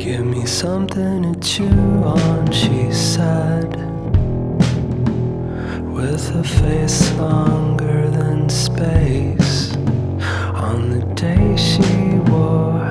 Give me something to chew on, she said, with a face longer than space. On the day she wore